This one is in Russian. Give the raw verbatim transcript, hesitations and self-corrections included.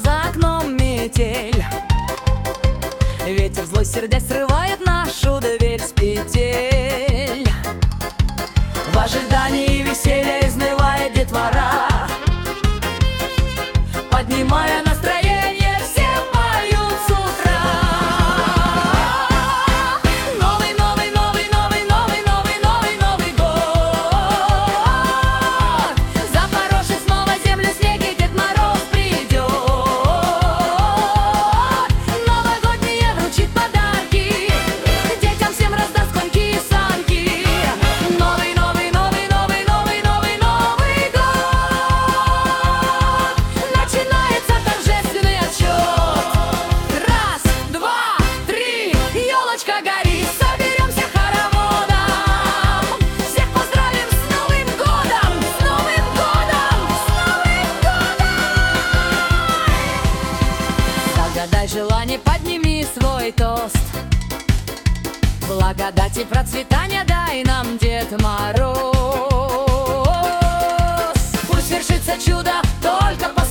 за окном метель. Ветер злой сердец срывает нашу дверь с петель. В ожидании веселья изнывает детвора, поднимая настроение, все поют с утра. Новый, новый, новый, новый, новый, новый, новый, Новый год. Запорошит снова землю снег, и Дед Мороз придет. Новогодние вручит подарки, детям всем раздаст коньки и санки. Новый, новый, новый, новый, новый, новый, Новый год. Начинается торжественный отсчет. Раз, два, три, елочка горит, соберемся хороводом. Всех поздравим с Новым годом, с Новым годом, с Новым годом. Загадай желание, подними свой тост. Благодати, процветания дай нам, Дед Мороз. Пусть свершится чудо только по